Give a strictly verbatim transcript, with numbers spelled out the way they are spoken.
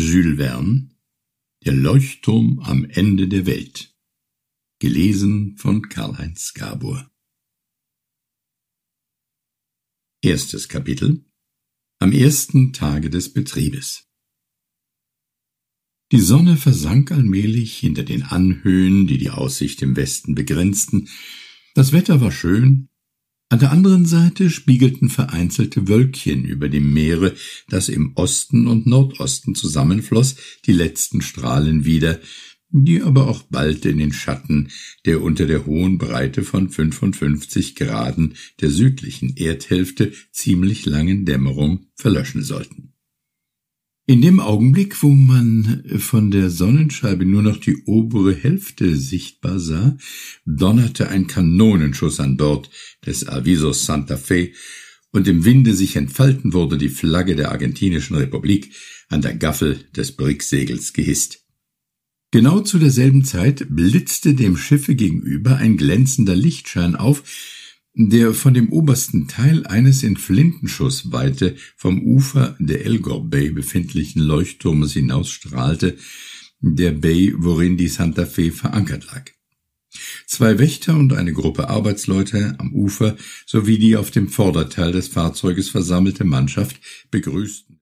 Jules Verne, Der Leuchtturm am Ende der Welt. Gelesen von Karl-Heinz Gabor. Erstes Kapitel. Am ersten Tage des Betriebes. Die Sonne versank allmählich hinter den Anhöhen, die die Aussicht im Westen begrenzten. Das Wetter war schön. An der anderen Seite spiegelten vereinzelte Wölkchen über dem Meere, das im Osten und Nordosten zusammenfloss, die letzten Strahlen wider, die aber auch bald in den Schatten der unter der hohen Breite von fünfundfünfzig Graden der südlichen Erdhälfte ziemlich langen Dämmerung verlöschen sollten. In dem Augenblick, wo man von der Sonnenscheibe nur noch die obere Hälfte sichtbar sah, donnerte ein Kanonenschuss an Bord des Aviso Santa Fe, und im Winde sich entfalten wurde die Flagge der argentinischen Republik an der Gaffel des Bricksegels gehisst. Genau zu derselben Zeit blitzte dem Schiffe gegenüber ein glänzender Lichtschein auf, der von dem obersten Teil eines in Flintenschussweite vom Ufer der Elgor Bay befindlichen Leuchtturmes hinausstrahlte, der Bay, worin die Santa Fe verankert lag. Zwei Wächter und eine Gruppe Arbeitsleute am Ufer sowie die auf dem Vorderteil des Fahrzeuges versammelte Mannschaft begrüßten